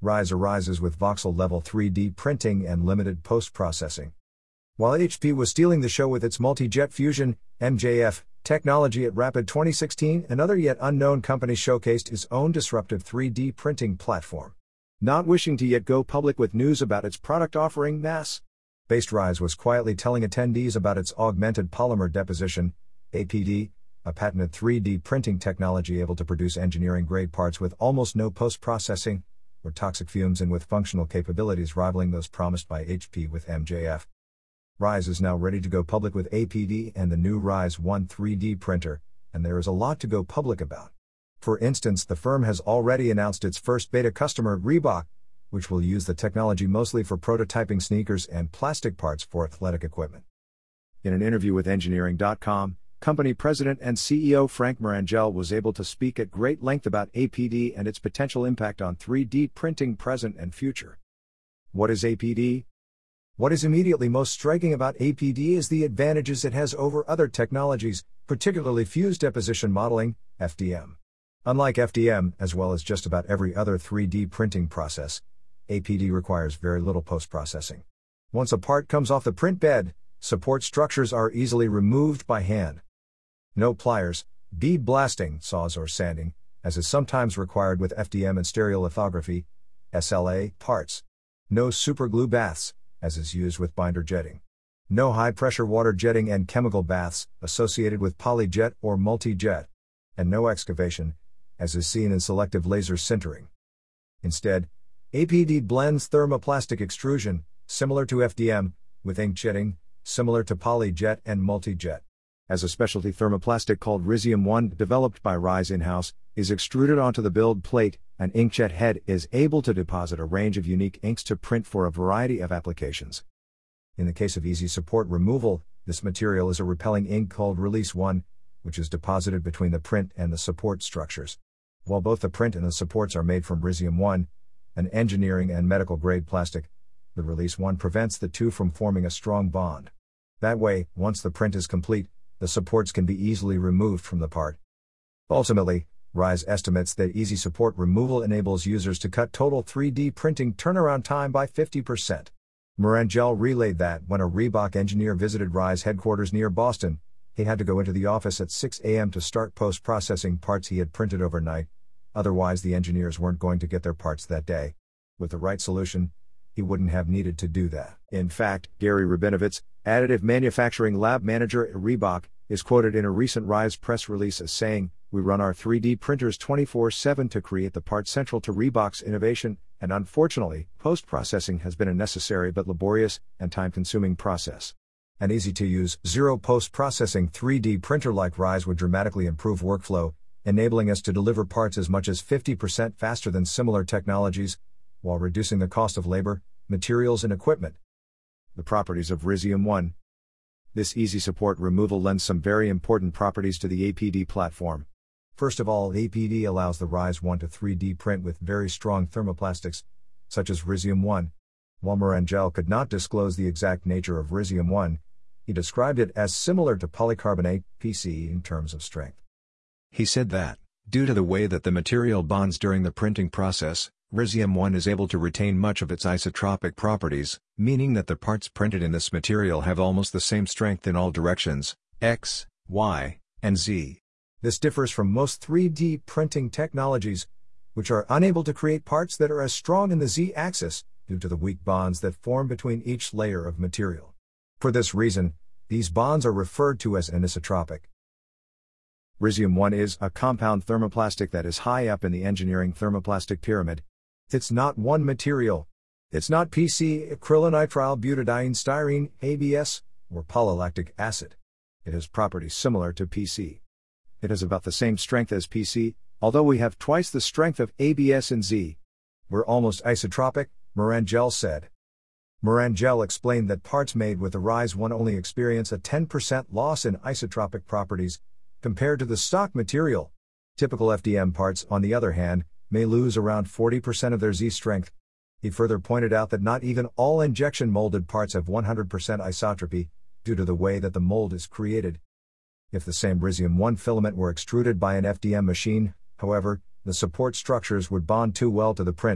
Rise arises with voxel-level 3D printing and limited post-processing. While HP was stealing the show with its multi-jet fusion, MJF, technology at Rapid 2016, another yet unknown company showcased its own disruptive 3D printing platform. Not wishing to yet go public with news about its product offering, mass-based Rise was quietly telling attendees about its augmented polymer deposition, APD, a patented 3D printing technology able to produce engineering-grade parts with almost no post-processing or toxic fumes and with functional capabilities rivaling those promised by HP with MJF. Rise is now ready to go public with APD and the new Rise 1 3D printer, and there is a lot to go public about. For instance, the firm has already announced its first beta customer, Reebok, which will use the technology mostly for prototyping sneakers and plastic parts for athletic equipment. In an interview with Engineering.com, company president and CEO Frank Marangel was able to speak at great length about APD and its potential impact on 3D printing present and future. What is APD? What is immediately most striking about APD is the advantages it has over other technologies, particularly fused deposition modeling, FDM. Unlike FDM, as well as just about every other 3D printing process, APD requires very little post-processing. Once a part comes off the print bed, support structures are easily removed by hand. No pliers, bead blasting, saws or sanding, as is sometimes required with FDM and stereolithography, SLA, parts. No superglue baths, as is used with binder jetting. No high-pressure water jetting and chemical baths, associated with polyjet or multi-jet. And no excavation, as is seen in selective laser sintering. Instead, APD blends thermoplastic extrusion, similar to FDM, with inkjetting, similar to polyjet and multi-jet. As a specialty thermoplastic called Risium 1, developed by Rise in-house, is extruded onto the build plate, an inkjet head is able to deposit a range of unique inks to print for a variety of applications. In the case of easy support removal, this material is a repelling ink called Release 1, which is deposited between the print and the support structures. While both the print and the supports are made from Risium 1, an engineering and medical grade plastic, the Release 1 prevents the two from forming a strong bond. That way, once the print is complete, the supports can be easily removed from the part. Ultimately, Rise estimates that easy support removal enables users to cut total 3D printing turnaround time by 50%. Marangel relayed that when a Reebok engineer visited Rise headquarters near Boston, he had to go into the office at 6 a.m. to start post-processing parts he had printed overnight, otherwise the engineers weren't going to get their parts that day. With the right solution, he wouldn't have needed to do that. In fact, Gary Rabinovitz, additive manufacturing lab manager at Reebok, is quoted in a recent Rise press release as saying, "We run our 3D printers 24/7 to create the part central to Reebok's innovation, and unfortunately, post-processing has been a necessary but laborious and time-consuming process. An easy-to-use, zero post-processing 3D printer like Rise would dramatically improve workflow, enabling us to deliver parts as much as 50% faster than similar technologies, while reducing the cost of labor, materials and equipment." The properties of Risium 1. This easy support removal lends some very important properties to the APD platform. First of all, APD allows the Rise 1 to 3D print with very strong thermoplastics, such as Risium 1. While Marangel could not disclose the exact nature of Risium 1, he described it as similar to polycarbonate, PC, in terms of strength. He said that, due to the way that the material bonds during the printing process, Risium 1 is able to retain much of its isotropic properties, meaning that the parts printed in this material have almost the same strength in all directions, X, Y, and Z. This differs from most 3D printing technologies, which are unable to create parts that are as strong in the Z-axis, due to the weak bonds that form between each layer of material. For this reason, these bonds are referred to as anisotropic. Risium 1 is a compound thermoplastic that is high up in the engineering thermoplastic pyramid. It's not one material. It's not PC, acrylonitrile butadiene styrene, ABS, or polylactic acid. It has properties similar to PC. It has about the same strength as PC, although we have twice the strength of ABS and Z. We're almost isotropic, Marangel said. Marangel explained that parts made with the Rise 1 only experience a 10% loss in isotropic properties, compared to the stock material. Typical FDM parts, on the other hand, may lose around 40% of their Z strength. He further pointed out that not even all injection molded parts have 100% isotropy, due to the way that the mold is created. If the same Risium 1 filament were extruded by an FDM machine, however, the support structures would bond too well to the print,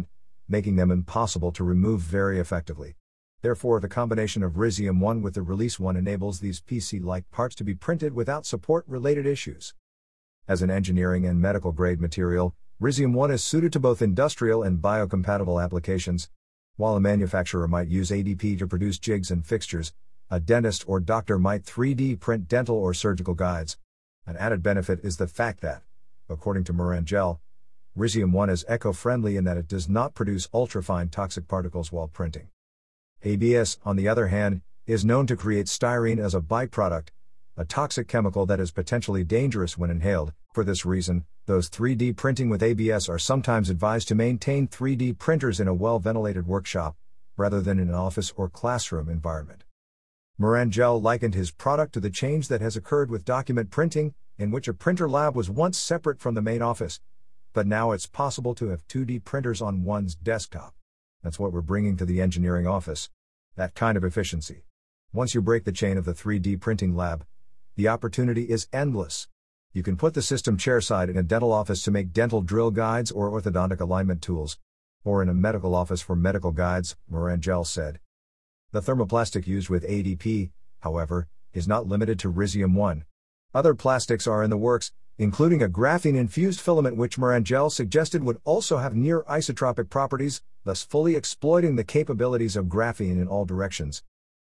making them impossible to remove very effectively. Therefore, the combination of Risium 1 with the Release 1 enables these PC-like parts to be printed without support-related issues. As an engineering and medical-grade material, Risium 1 is suited to both industrial and biocompatible applications. While a manufacturer might use ADP to produce jigs and fixtures, a dentist or doctor might 3D print dental or surgical guides. An added benefit is the fact that, according to Morangel, Risium 1 is eco-friendly in that it does not produce ultrafine toxic particles while printing. ABS, on the other hand, is known to create styrene as a byproduct, a toxic chemical that is potentially dangerous when inhaled. For this reason, those 3D printing with ABS are sometimes advised to maintain 3D printers in a well-ventilated workshop, rather than in an office or classroom environment. Morangel likened his product to the change that has occurred with document printing, in which a printer lab was once separate from the main office, but now it's possible to have 2D printers on one's desktop. That's what we're bringing to the engineering office. That kind of efficiency. Once you break the chain of the 3D printing lab, the opportunity is endless. You can put the system chairside in a dental office to make dental drill guides or orthodontic alignment tools, or in a medical office for medical guides, Morangel said. The thermoplastic used with ADP, however, is not limited to Risium 1. Other plastics are in the works, including a graphene-infused filament which Morangel suggested would also have near isotropic properties, thus fully exploiting the capabilities of graphene in all directions.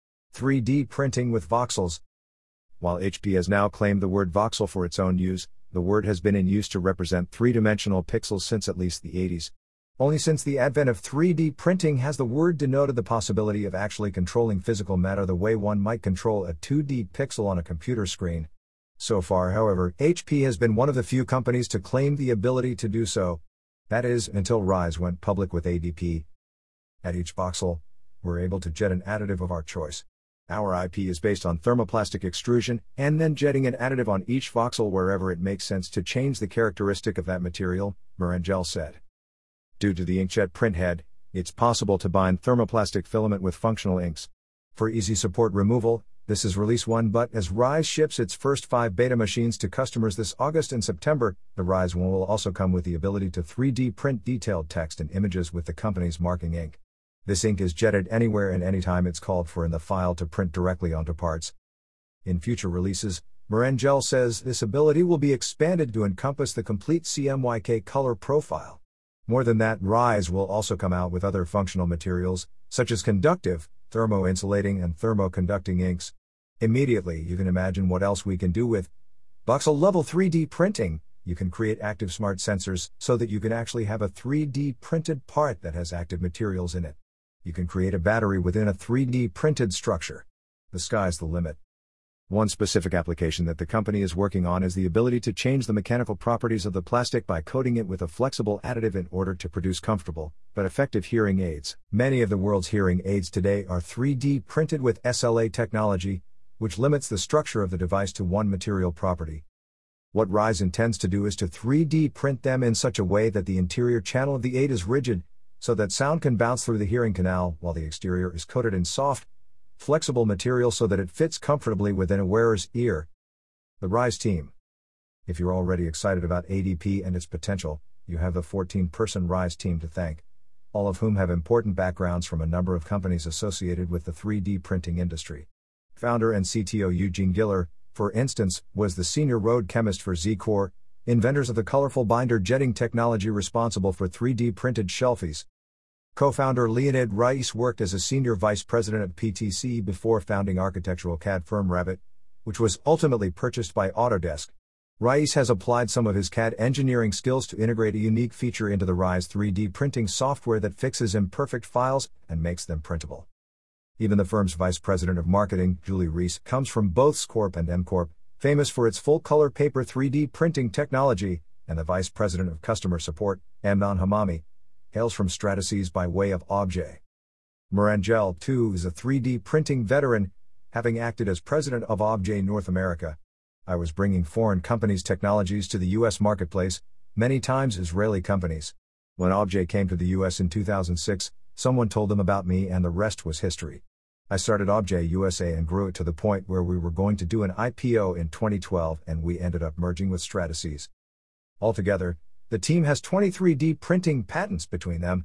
3D printing with voxels. While HP has now claimed the word voxel for its own use, the word has been in use to represent three-dimensional pixels since at least the 80s. Only since the advent of 3D printing has the word denoted the possibility of actually controlling physical matter the way one might control a 2D pixel on a computer screen. So far, however, HP has been one of the few companies to claim the ability to do so. That is, until Rise went public with ADP. At each voxel, we're able to jet an additive of our choice. Our IP is based on thermoplastic extrusion, and then jetting an additive on each voxel wherever it makes sense to change the characteristic of that material, Morangel said. Due to the inkjet printhead, it's possible to bind thermoplastic filament with functional inks. For easy support removal, this is Release 1, but as Rise ships its first 5 beta machines to customers this August and September, the Rise 1 will also come with the ability to 3D print detailed text and images with the company's marking ink. This ink is jetted anywhere and anytime it's called for in the file to print directly onto parts. In future releases, Morangel says this ability will be expanded to encompass the complete CMYK color profile. More than that, Rise will also come out with other functional materials, such as conductive, thermo-insulating and thermo-conducting inks. Immediately, you can imagine what else we can do with voxel-level 3D printing. You can create active smart sensors so that you can actually have a 3D printed part that has active materials in it. You can create a battery within a 3D printed structure. The sky's the limit. One specific application that the company is working on is the ability to change the mechanical properties of the plastic by coating it with a flexible additive in order to produce comfortable, but effective hearing aids. Many of the world's hearing aids today are 3D printed with SLA technology, which limits the structure of the device to one material property. What Rise intends to do is to 3D print them in such a way that the interior channel of the aid is rigid, so that sound can bounce through the hearing canal, while the exterior is coated in soft, flexible material so that it fits comfortably within a wearer's ear. The Rise team. If you're already excited about ADP and its potential, you have the 14-person Rise team to thank, all of whom have important backgrounds from a number of companies associated with the 3D printing industry. Founder and CTO Eugene Giller, for instance, was the senior road chemist for Z-Core, inventors of the colorful binder jetting technology responsible for 3D printed shelfies. Co-founder Leonid Rais worked as a senior vice president at PTC before founding architectural CAD firm Rabbit, which was ultimately purchased by Autodesk. Rais has applied some of his CAD engineering skills to integrate a unique feature into the Rise 3D printing software that fixes imperfect files and makes them printable. Even the firm's vice president of marketing, Julie Reese, comes from both SCorp and MCorp, famous for its full-color paper 3D printing technology, and the vice president of customer support, Amnon Hamami, hails from Stratasys by way of Objet. Morangel, too, is a 3D printing veteran, having acted as president of Objet North America. I was bringing foreign companies' technologies to the U.S. marketplace, many times Israeli companies. When Objet came to the U.S. in 2006, someone told them about me and the rest was history. I started Objet USA and grew it to the point where we were going to do an IPO in 2012 and we ended up merging with Stratasys. Altogether, the team has 23D printing patents between them.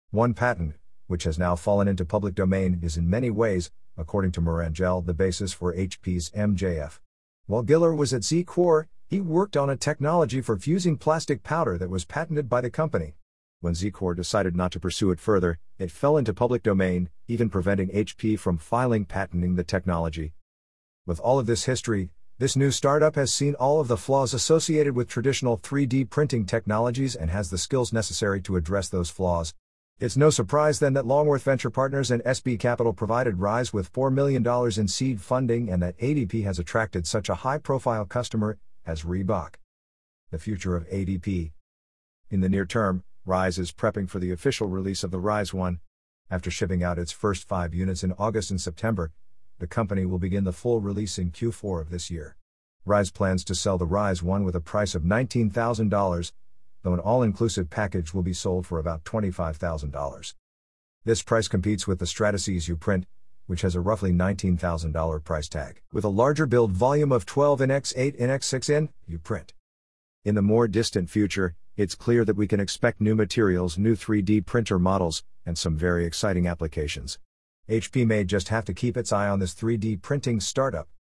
One patent, which has now fallen into public domain, is in many ways, according to Morangel, the basis for HP's MJF. While Giller was at Z-Core, he worked on a technology for fusing plastic powder that was patented by the company. When Z-Core decided not to pursue it further, it fell into public domain, even preventing HP from filing patenting the technology. With all of this history, this new startup has seen all of the flaws associated with traditional 3D printing technologies and has the skills necessary to address those flaws. It's no surprise then that Longworth Venture Partners and SB Capital provided Rise with $4 million in seed funding and that ADP has attracted such a high-profile customer as Reebok. The future of ADP. In the near term, Rise is prepping for the official release of the Rise 1. After shipping out its first 5 units in August and September, the company will begin the full release in Q4 of this year. Rise plans to sell the Rise 1 with a price of $19,000, though an all-inclusive package will be sold for about $25,000. This price competes with the Stratasys Uprint, which has a roughly $19,000 price tag, with a larger build volume of 12 in x 8 in x 6 in Uprint. In the more distant future, it's clear that we can expect new materials, new 3D printer models, and some very exciting applications. HP may just have to keep its eye on this 3D printing startup.